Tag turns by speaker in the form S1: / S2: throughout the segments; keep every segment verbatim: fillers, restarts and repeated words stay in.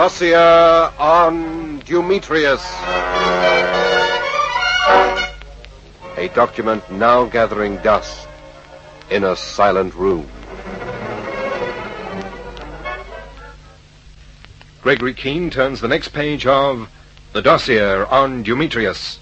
S1: Dossier on Demetrius. A document now gathering dust in a silent room. Gregory Keene turns the next page of The Dossier on Demetrius.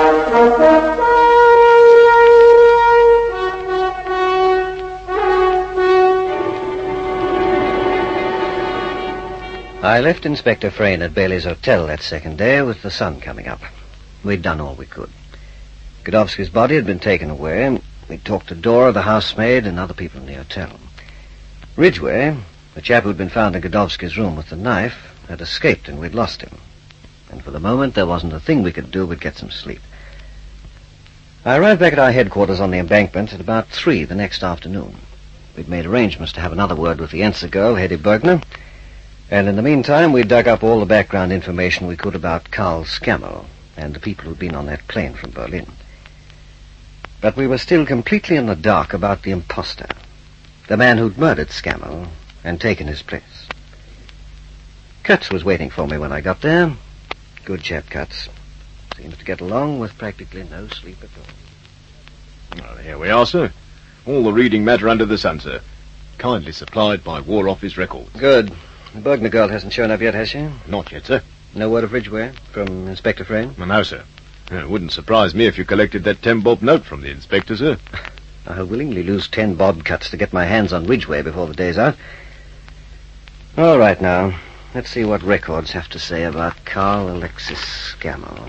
S2: I left Inspector Frayne at Bailey's Hotel that second day with the sun coming up. We'd done all we could. Godowski's body had been taken away. We'd talked to Dora, the housemaid, and other people in the hotel. Ridgway, the chap who'd been found in Godowski's room with the knife, had escaped and we'd lost him. And for the moment, there wasn't a thing we could do but get some sleep. I arrived back at our headquarters on the embankment at about three the next afternoon. We'd made arrangements to have another word with the Enser girl, Hedy Bergner, and in the meantime, we dug up all the background information we could about Karl Scammell and the people who'd been on that plane from Berlin. But we were still completely in the dark about the imposter, the man who'd murdered Scammell and taken his place. Cutts was waiting for me when I got there. Good chap, Cutts. Seems to get along with practically no sleep at all.
S3: Well, here we are, sir. All the reading matter under the sun, sir. Kindly supplied by War Office Records.
S2: Good. The Bergner girl hasn't shown up yet, has she?
S3: Not yet, sir.
S2: No word of Ridgway from Inspector Frayne?
S3: Well, no, sir. It wouldn't surprise me if you collected that ten bob note from the inspector, sir.
S2: I'll willingly lose ten bob cuts to get my hands on Ridgway before the day's out. All right, now. Let's see what records have to say about Karl Alexis Scammell.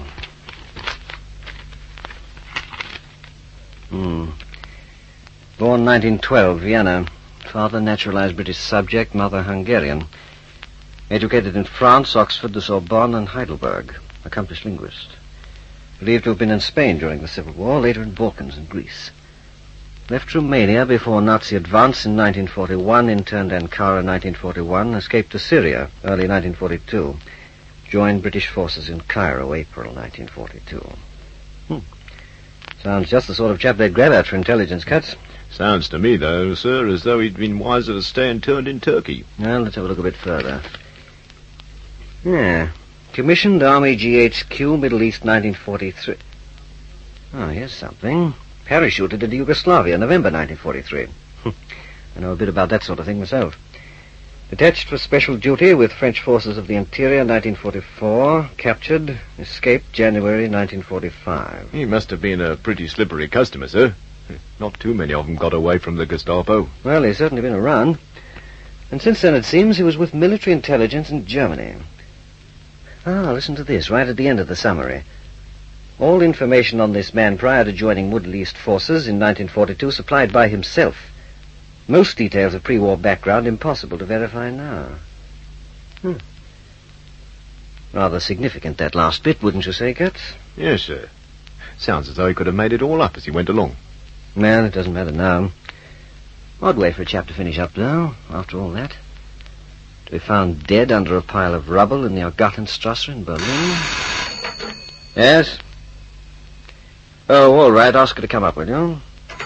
S2: Hmm. Born nineteen twelve, Vienna. Father naturalized British subject, mother Hungarian. Educated in France, Oxford, the Sorbonne, and Heidelberg. Accomplished linguist. Believed to have been in Spain during the Civil War, later in Balkans and Greece. Left Romania before Nazi advance in nineteen forty-one, interned Ankara in nineteen forty-one, escaped to Syria early nineteen forty-two. Joined British forces in Cairo, April nineteen forty-two. Hmm. Sounds just the sort of chap they'd grab at for intelligence cuts.
S3: Sounds to me, though, sir, as though he'd been wiser to stay interned in Turkey.
S2: Well, let's have a look a bit further. Yeah. Commissioned Army G H Q, Middle East, nineteen forty-three. Oh, here's something. Parachuted into Yugoslavia, November nineteen forty-three. I know a bit about that sort of thing myself. Detached for special duty with French forces of the interior, nineteen forty-four. Captured. Escaped January nineteen forty-five.
S3: He must have been a pretty slippery customer, sir. Not too many of them got away from the Gestapo.
S2: Well, he's certainly been around. And since then, it seems, he was with military intelligence in Germany. Ah, listen to this, right at the end of the summary. All information on this man prior to joining Middle East forces in nineteen forty-two supplied by himself. Most details of pre-war background impossible to verify now. Hmm. Rather significant, that last bit, wouldn't you say, Cutts?
S3: Yes, sir. Sounds as though he could have made it all up as he went along.
S2: Well, it doesn't matter now. Odd way for a chap to finish up, though, after all that. To be found dead under a pile of rubble in the Gartenstrasse in Berlin. Yes? Oh, all right. Ask her to come up, will you?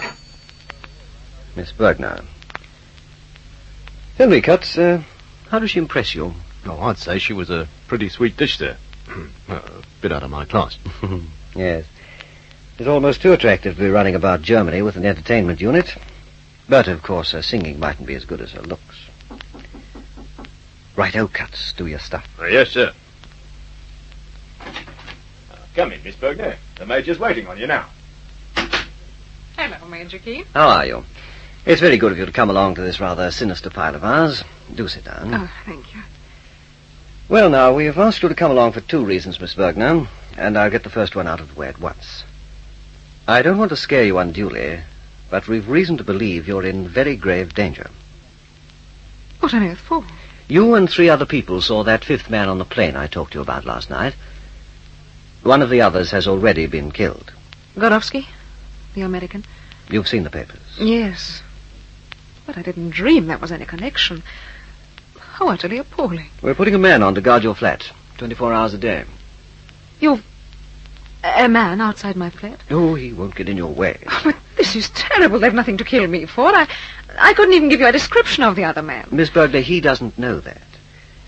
S2: Miss Bergner. Tell me, Cutts, uh, how does she impress you?
S3: Oh, I'd say she was a pretty sweet dish, sir. A bit out of my class.
S2: Yes. It's almost too attractive to be running about Germany with an entertainment unit. But, of course, her singing mightn't be as good as her looks. Right-o, Cutts. Do your stuff.
S3: Uh, yes, sir. Uh, come in, Miss Bergner. The Major's waiting on you now.
S4: Hello, Major Keene.
S2: How are you? It's very good of you to come along to this rather sinister pile of ours. Do sit down.
S4: Oh, thank you.
S2: Well, now, we have asked you to come along for two reasons, Miss Bergner, and I'll get the first one out of the way at once. I don't want to scare you unduly, but we've reason to believe you're in very grave danger.
S4: What on earth for?
S2: You and three other people saw that fifth man on the plane I talked to you about last night. One of the others has already been killed.
S4: Godowski? The American?
S2: You've seen the papers.
S4: Yes. But I didn't dream there was any connection. How utterly appalling.
S2: We're putting a man on to guard your flat, twenty-four hours a day.
S4: You've... a man outside my flat?
S2: Oh, he won't get in your way.
S4: Oh, but this is terrible. They've nothing to kill me for. I, I couldn't even give you a description of the other man.
S2: Miss Bergner, he doesn't know that.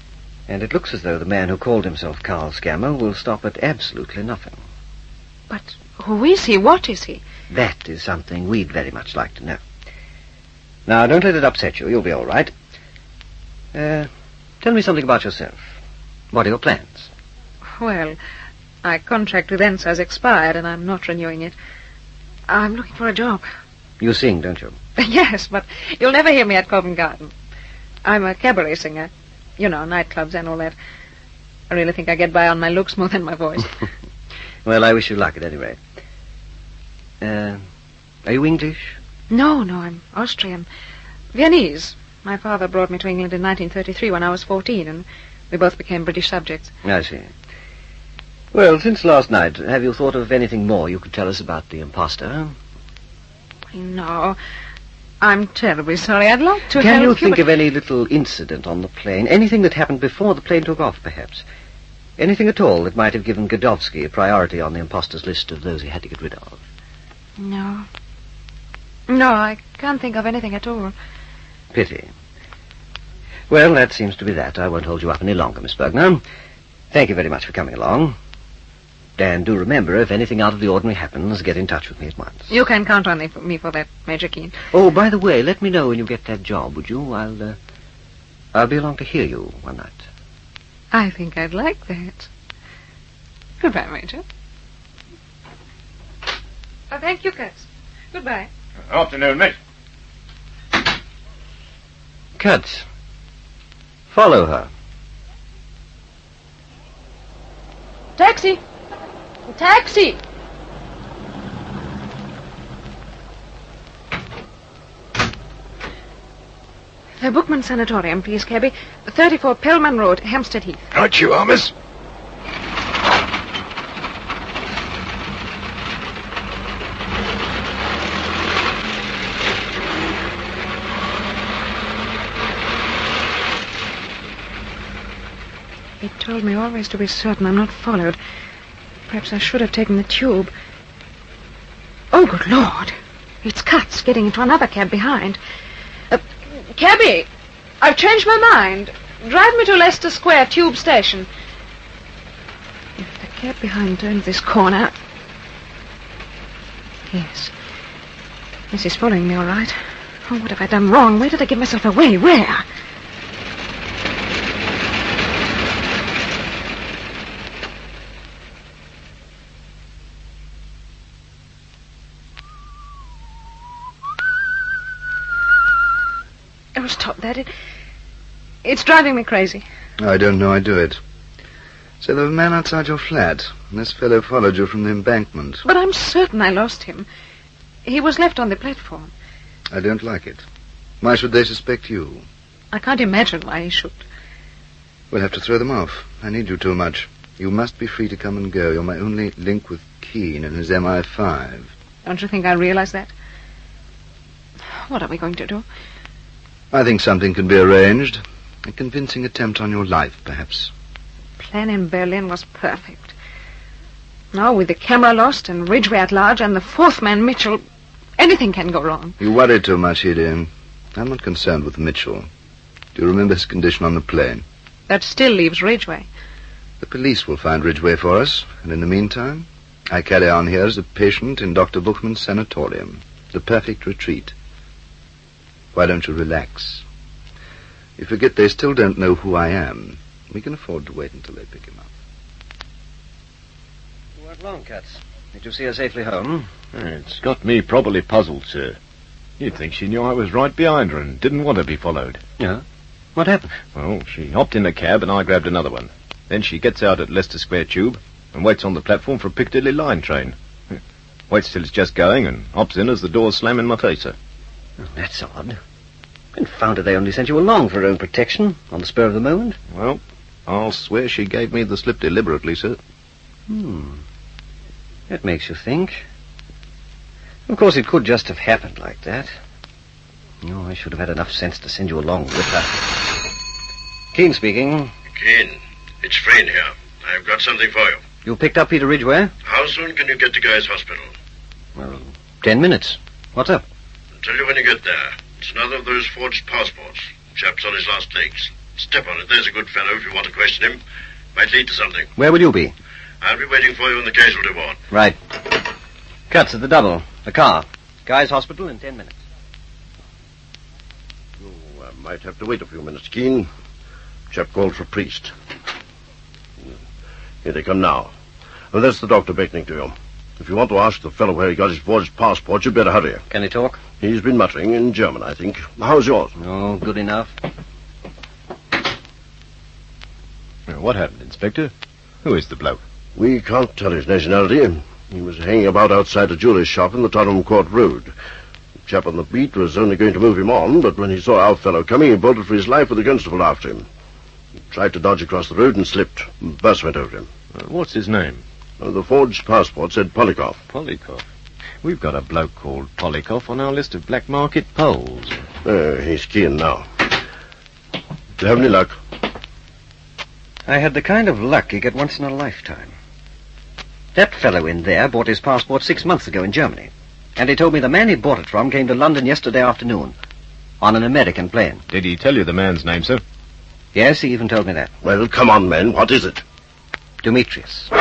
S2: And it looks as though the man who called himself Carl Scammer will stop at absolutely nothing.
S4: But who is he? What is he?
S2: That is something we'd very much like to know. Now, don't let it upset you. You'll be all right. Uh, tell me something about yourself. What are your plans?
S4: Well, my contract with Ensa has expired, and I'm not renewing it. I'm looking for a job.
S2: You sing, don't you?
S4: Yes, but you'll never hear me at Covent Garden. I'm a cabaret singer. You know, nightclubs and all that. I really think I get by on my looks more than my voice.
S2: Well, I wish you luck at any rate. Uh, are you English?
S4: No, no, I'm Austrian. Viennese. My father brought me to England in nineteen thirty-three when I was fourteen, and we both became British subjects.
S2: I see. Well, since last night, have you thought of anything more you could tell us about the imposter?
S4: No. I'm terribly sorry. I'd like to
S2: Can
S4: help
S2: you
S4: you,
S2: think
S4: but...
S2: of any little incident on the plane? Anything that happened before the plane took off, perhaps? Anything at all that might have given Godowsky a priority on the imposter's list of those he had to get rid of?
S4: No. No, I can't think of anything at all.
S2: Pity. Well, that seems to be that. I won't hold you up any longer, Miss Bergner. Thank you very much for coming along. And do remember, if anything out of the ordinary happens, get in touch with me at once.
S4: You can count on me for that, Major Keene.
S2: Oh, by the way, let me know when you get that job, would you? I'll, uh, I'll be along to hear you one night.
S4: I think I'd like that. Goodbye, Major. Oh, thank you, Kurtz. Goodbye.
S3: Afternoon, mate.
S2: Kurtz, follow her.
S4: Taxi! Taxi! The Bookman Sanatorium, please, cabby. thirty-four Pellman Road, Hampstead Heath.
S1: Right you are, miss.
S4: He told me always to be certain I'm not followed. Perhaps I should have taken the tube. Oh, good Lord. It's Kurtz getting into another cab behind. Uh, cabby, I've changed my mind. Drive me to Leicester Square Tube Station. If the cab behind turned this corner... Yes. This is following me, all right. Oh, what have I done wrong? Where did I give myself away? Where? Oh, stop that. It, it's driving me crazy.
S5: I don't know I do it. So there was a man outside your flat, and this fellow followed you from the embankment.
S4: But I'm certain I lost him. He was left on the platform.
S5: I don't like it. Why should they suspect you?
S4: I can't imagine why he should.
S5: We'll have to throw them off. I need you too much. You must be free to come and go. You're my only link with Keene and his M I five.
S4: Don't you think I realize that? What are we going to do?
S5: I think something can be arranged. A convincing attempt on your life, perhaps.
S4: Plan in Berlin was perfect. Now, with the camera lost and Ridgway at large and the fourth man, Mitchell, anything can go wrong.
S5: You worry too much, Edie. I'm not concerned with Mitchell. Do you remember his condition on the plane?
S4: That still leaves Ridgway.
S5: The police will find Ridgway for us, and in the meantime, I carry on here as a patient in Doctor Bookman's sanatorium. The perfect retreat. Why don't you relax? You forget they still don't know who I am. We can afford to wait until they pick him up.
S2: You weren't long, Kurtz. Did you see her safely home?
S3: It's got me properly puzzled, sir. You'd think she knew I was right behind her and didn't want to be followed.
S2: Yeah? What happened?
S3: Well, she hopped in a cab and I grabbed another one. Then she gets out at Leicester Square Tube and waits on the platform for a Piccadilly line train. Waits till it's just going and hops in as the doors slam in my face, sir.
S2: Oh, that's odd. Confounded they only sent you along for her own protection, on the spur of the moment.
S3: Well, I'll swear she gave me the slip deliberately, sir.
S2: Hmm. That makes you think. Of course, it could just have happened like that. Oh, I should have had enough sense to send you along with her. Keene speaking.
S6: Keene, it's Frayne here. I've got something for you.
S2: You picked up Peter Ridgway?
S6: How soon can you get to Guy's Hospital?
S2: Well, ten minutes. What's up?
S6: I'll tell you when you get there. It's another of those forged passports. Chap's on his last legs. Step on it. There's a good fellow if you want to question him. Might lead to something.
S2: Where will you be?
S6: I'll be waiting for you in the casualty ward.
S2: Right. Cuts at the double. The car. Guy's hospital in ten minutes.
S7: Oh, I might have to wait a few minutes, Keene. Chap called for Priest. Here they come now. Well, that's the doctor beckoning to you. If you want to ask the fellow where he got his forged passport, you'd better hurry.
S2: Can he talk?
S7: He's been muttering in German, I think. How's yours?
S2: Oh, good enough.
S3: What happened, Inspector? Who is the bloke?
S7: We can't tell his nationality. He was hanging about outside a jeweller's shop in the Tottenham Court Road. The chap on the beat was only going to move him on, but when he saw our fellow coming, he bolted for his life with the constable after him. He tried to dodge across the road and slipped. The bus went over him.
S3: Uh, what's his name?
S7: Uh, the forged passport said Polyakov.
S3: Polyakov. We've got a bloke called Polyakov on our list of black market Poles.
S7: Uh, he's keen now. Do you have any luck?
S2: I had the kind of luck you get once in a lifetime. That fellow in there bought his passport six months ago in Germany. And he told me the man he bought it from came to London yesterday afternoon. On an American plane.
S3: Did he tell you the man's name, sir?
S2: Yes, he even told me that.
S7: Well, come on, men. What is it?
S2: Demetrius.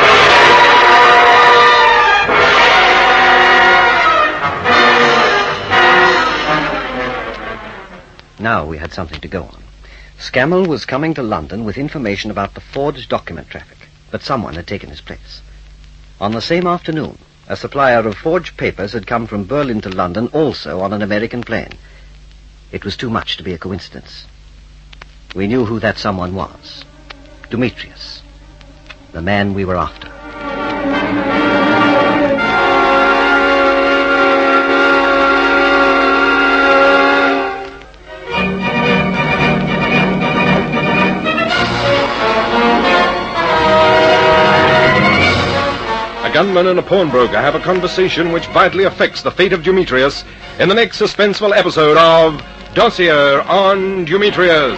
S2: Now we had something to go on. Scammell was coming to London with information about the forged document traffic, but someone had taken his place. On the same afternoon, a supplier of forged papers had come from Berlin to London, also on an American plane. It was too much to be a coincidence. We knew who that someone was. Demetrius. The man we were after.
S1: A gunman and a pawnbroker have a conversation which vitally affects the fate of Demetrius in the next suspenseful episode of Dossier on Demetrius.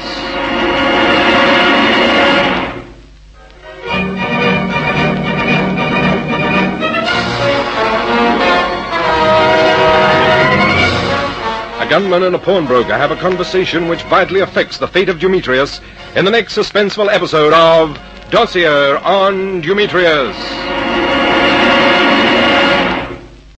S1: A gunman and a pawnbroker have a conversation which vitally affects the fate of Demetrius in the next suspenseful episode of Dossier on Demetrius.